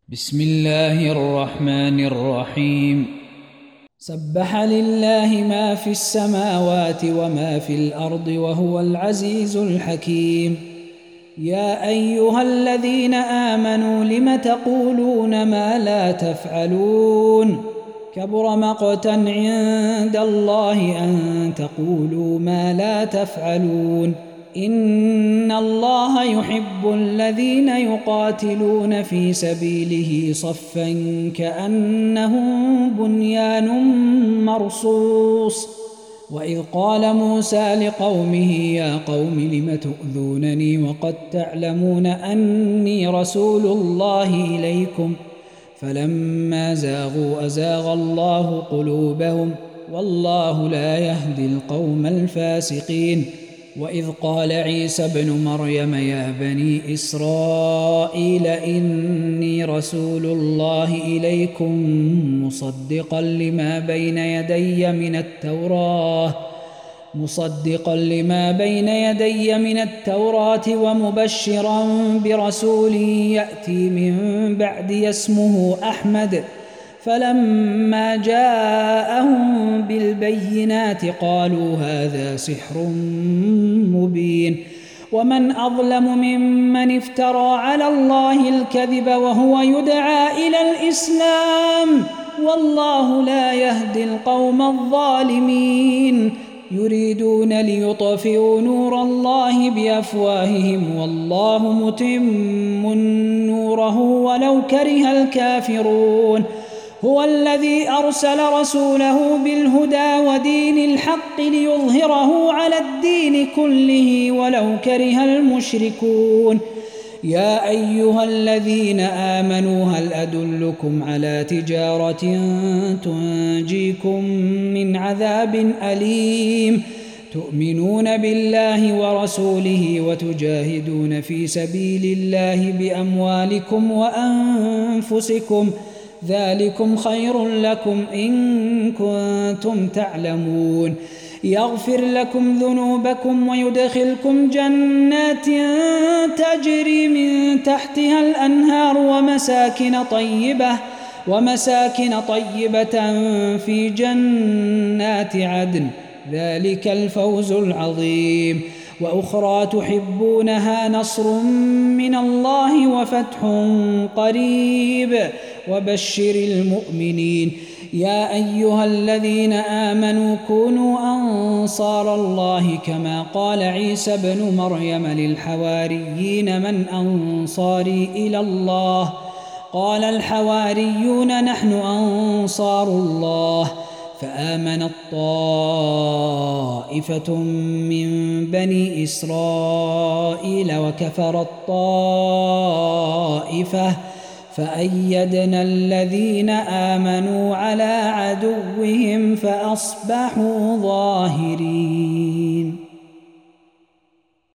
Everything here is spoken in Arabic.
بسم الله الرحمن الرحيم. سبح لله ما في السماوات وما في الأرض وهو العزيز الحكيم. يا أيها الذين آمنوا لم تقولون ما لا تفعلون؟ كبر مقتا عند الله أن تقولوا ما لا تفعلون. إن الله يحب الذين يقاتلون في سبيله صفا كأنهم بنيان مرصوص. وإذ قال موسى لقومه يا قوم لم تؤذونني وقد تعلمون أني رسول الله إليكم فلما زاغوا أزاغ الله قلوبهم والله لا يهدي القوم الفاسقين. وإذ قال عيسى ابن مريم يا بني إسرائيل إني رسول الله إليكم مصدقا لما بين يدي من التوراة ومبشرا برسول يأتي من بعدي اسمه أحمد. فلما جاءهم بالبينات قالوا هذا سحر مبين. ومن أظلم ممن افترى على الله الكذب وهو يدعى إلى الإسلام والله لا يهدي القوم الظالمين. يريدون ليطفئوا نور الله بأفواههم والله متم نوره ولو كره الكافرون. هو الذي أرسل رسوله بالهدى ودين الحق ليظهره على الدين كله ولو كره المشركون. يا أيها الذين آمنوا هل أدلكم على تجارة تنجيكم من عذاب أليم تؤمنون بالله ورسوله وتجاهدون في سبيل الله بأموالكم وأنفسكم ذلكم خير لكم إن كنتم تعلمون. يغفر لكم ذنوبكم ويدخلكم جنات تجري من تحتها الأنهار ومساكن طيبة في جنات عدن ذلك الفوز العظيم. وأخرى تحبونها نصر من الله وفتح قريب وبشر المؤمنين. يا أيها الذين آمنوا كونوا أنصار الله كما قال عيسى ابن مريم للحواريين من أنصاري إلى الله قال الحواريون نحن أنصار الله. فآمنت طائفة من بني إسرائيل وكفرت طائفة فأيدنا الذين آمنوا على عدوهم فأصبحوا ظاهرين.